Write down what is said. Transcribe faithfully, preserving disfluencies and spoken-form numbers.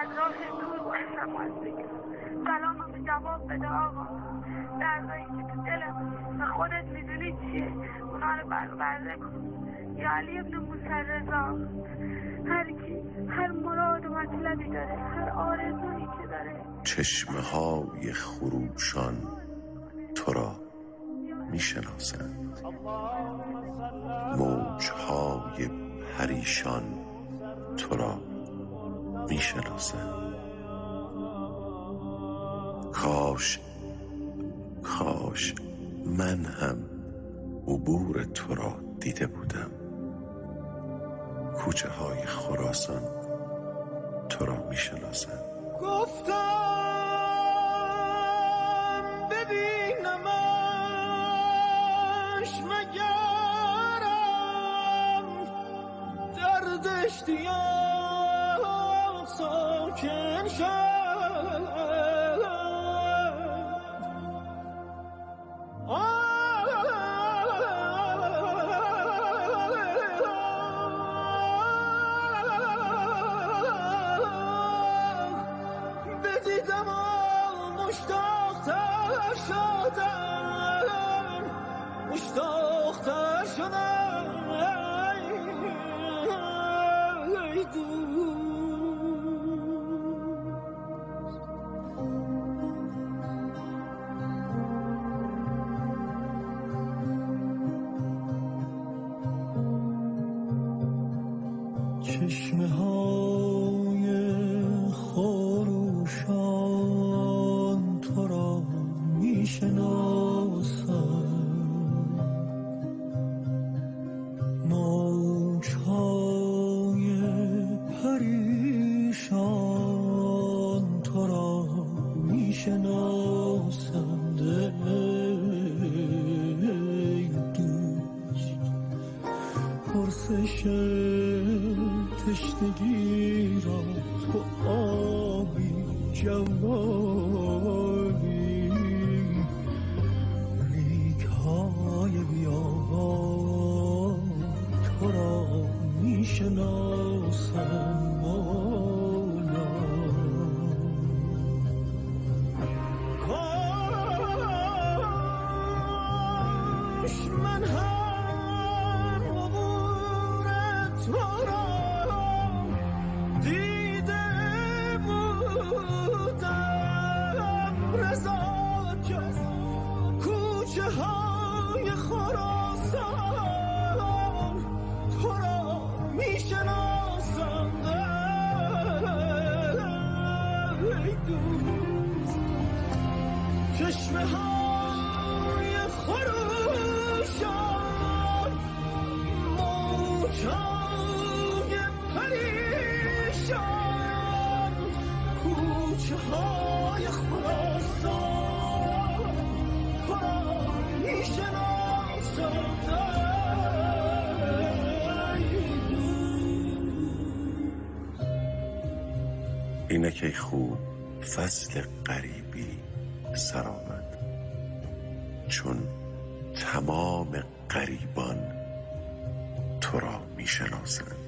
از راه دور باشم از بگم سلامم جواب بده آقا. دردایی که تو دلم و خودت میدونی چیه اونا رو برآورده کن یا علی ابن موسی رضا. هر کی هر مراد و مطلبی داره، هر آرزویی که داره. چشمه های خروشان تو را میشناسند، موج های پریشان تو را میشناسند. کاش کاش من هم عبور تو را دیده بودم. کوچه های خراسان تو را میشناسند. گفتم ببینمش مگرم درد اشتیاق ساکن شد. بدیدم مشتاق‌تر شدم، مشتاق‌تر شدم ای دوست. چشمه های خروشان تو را میشناسند، موج های پریشان تو را میشناسند ای دوست. پرسش تشنگی را تو آبی جوابی، ریگ های بیابان تو را میشناسم مولا. کاش من هم عبور تو را دیده بودم رضا جان. کوچه های خراسان تو را میشناسند ای دوست. چشمه های خروشان، موج های پریشان، کوچه های خراسان تو را میشناسند ای دوست. اینک ای خوب فصل غریبی سر آمد، چون تمام غریبان تو را میشناسند.